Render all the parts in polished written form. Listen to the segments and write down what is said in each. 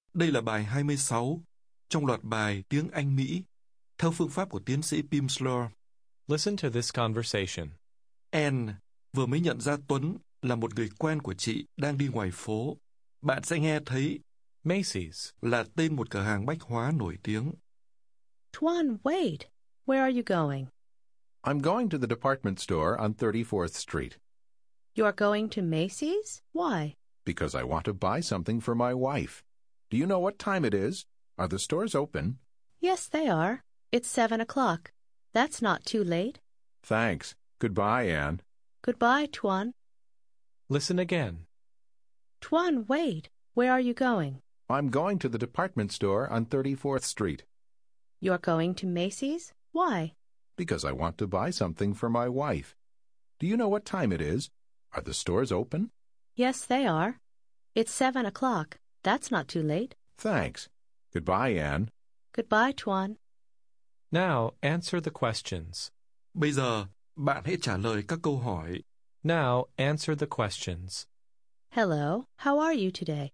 Đây là bài 26 trong loạt bài tiếng Anh-Mỹ theo phương pháp của tiến sĩ Pimsleur. Listen to this conversation. Anne vừa mới nhận ra Tuấn là một người quen của chị đang đi ngoài phố. Bạn sẽ nghe thấy Macy's. là tên một cửa hàng bách hóa nổi tiếng. Tuan, wait. Where are you going? I'm going to the department store on 34th Street. You are going to Macy's? Why? Because I want to buy something for my wife. Do you know what time it is? Are the stores open? Yes, they are. It's 7 o'clock. That's not too late. Thanks. Goodbye, Anne. Goodbye, Tuan. Listen again. Tuan, wait. Where are you going? I'm going to the department store on 34th Street. You're going to Macy's? Why? Because I want to buy something for my wife. Do you know what time it is? Are the stores open? Yes, they are. It's 7 o'clock. That's not too late. Thanks. Goodbye, Anne. Goodbye, Tuan. Now answer the questions. Bây giờ, bạn hãy trả lời các câu hỏi. Now answer the questions. Hello, how are you today?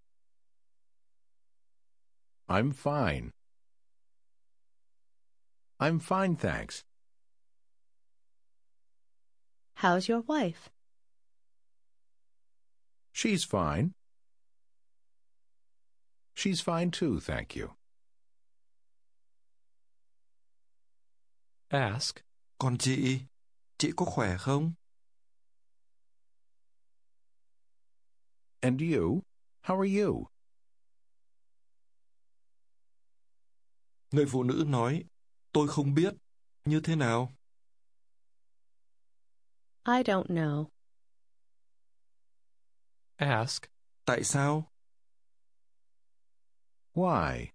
I'm fine. I'm fine, thanks. How's your wife? She's fine. She's fine too, thank you. Ask. Còn chị có khỏe không? And you? How are you? Người phụ nữ nói, tôi không biết. Như thế nào? I don't know. Ask. Tại sao? Why?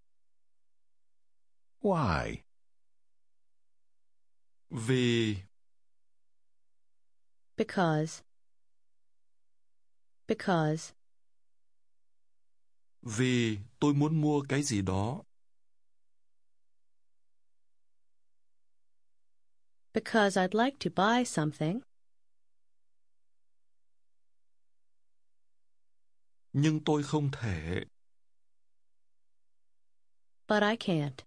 Why? Vì... Because. Because. Vì tôi muốn mua cái gì đó. Because I'd like to buy something. Nhưng tôi không thể. But I can't.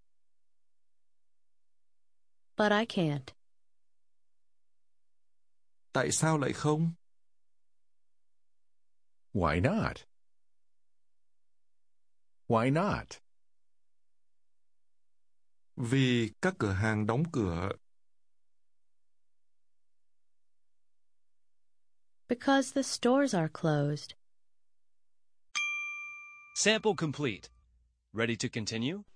But I can't. Tại sao lại không? Why not? Why not? Vì các cửa hàng đóng cửa. Because the stores are closed. Sample complete. Ready to continue?